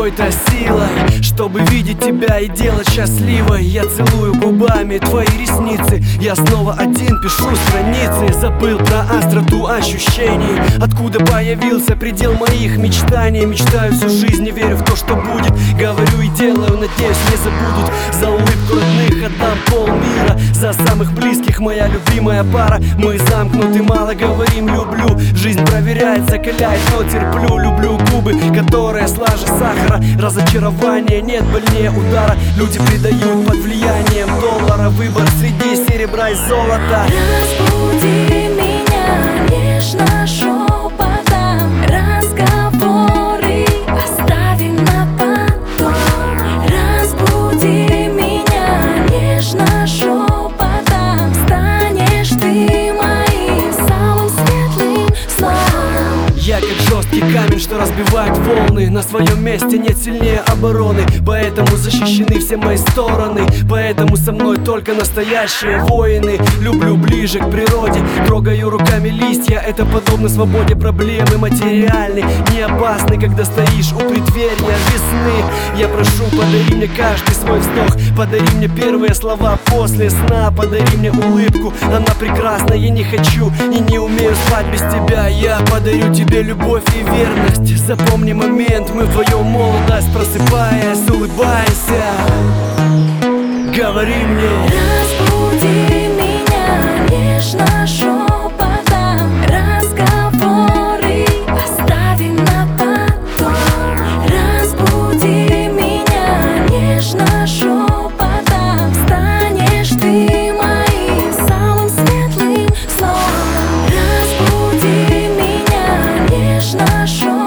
какой-то силой, чтобы видеть тебя и делать счастливой. Я целую губами твои ресницы, я снова один пишу страницы. Забыл про остроту ощущений, откуда появился предел моих мечтаний. Мечтаю всю жизнь, не верю в то, что будет. Говорю и делаю, надеюсь, не забудут. За улыбку родных отдам полмира, за самых близких моя любимая пара. Мы замкнуты, мало говорим люблю. Жизнь проверяет, закаляет, но терплю. Люблю губы, которые слаже сахара. Разочарования нет больнее удара. Люди предают под влиянием доллара. Выбор среди серебра и золота. Разбуди меня нежно шепотом, разговоры оставим на потом. Разбуди меня нежно шепотом, станешь ты моим самым светлым сном. Я как жесткий камень, что разбивает волны. На своем месте нет сильнее обороны, поэтому защищены все мои стороны. Поэтому со мной только настоящие воины. Люблю ближе к природе, трогаю руками листья. Это подобно свободе, проблемы материальны не опасны, когда стоишь у преддверия весны. Я прошу, подари мне каждый свой вздох, подари мне первые слова после сна. Подари мне улыбку, она прекрасна. Я не хочу и не умею спать без тебя. Я подарю тебе любовь и верность. Запомни момент, мы вдвоем молодость. Просыпаясь, улыбайся, говори мне. Разбуди меня нежно шепотом, разговоры оставим на потом. Разбуди меня нежно шепотом, станешь ты моим самым светлым сном. Разбуди меня нежно шепотом.